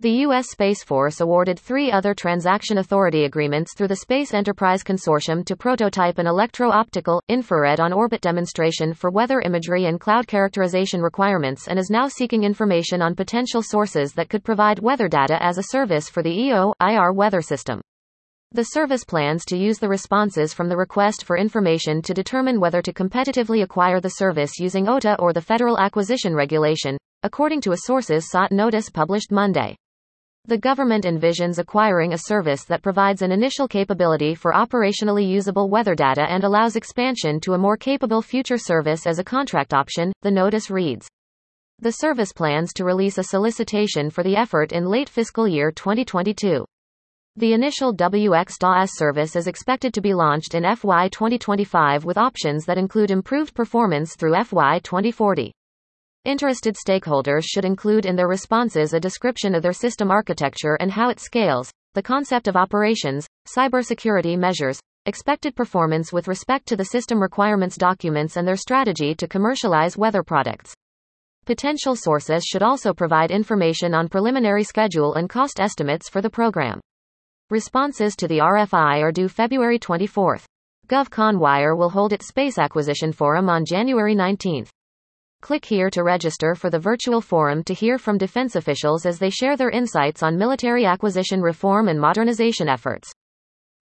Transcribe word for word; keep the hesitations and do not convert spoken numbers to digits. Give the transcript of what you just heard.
The U S Space Force awarded three other transaction authority agreements through the Space Enterprise Consortium to prototype an electro-optical, infrared on-orbit demonstration for weather imagery and cloud characterization requirements, and is now seeking information on potential sources that could provide weather data as a service for the E O I R weather system. The service plans to use the responses from the request for information to determine whether to competitively acquire the service using O T A or the Federal Acquisition Regulation, according to a sources sought notice published Monday. The government envisions acquiring a service that provides an initial capability for operationally usable weather data and allows expansion to a more capable future service as a contract option, the notice reads. The service plans to release a solicitation for the effort in late fiscal year twenty twenty-two. The initial W X D A S service is expected to be launched in F Y twenty twenty-five with options that include improved performance through F Y twenty forty. Interested stakeholders should include in their responses a description of their system architecture and how it scales, the concept of operations, cybersecurity measures, expected performance with respect to the system requirements documents, and their strategy to commercialize weather products. Potential sources should also provide information on preliminary schedule and cost estimates for the program. Responses to the R F I are due February twenty-fourth. GovConWire will hold its Space Acquisition Forum on January nineteenth. Click here to register for the virtual forum to hear from defense officials as they share their insights on military acquisition reform and modernization efforts.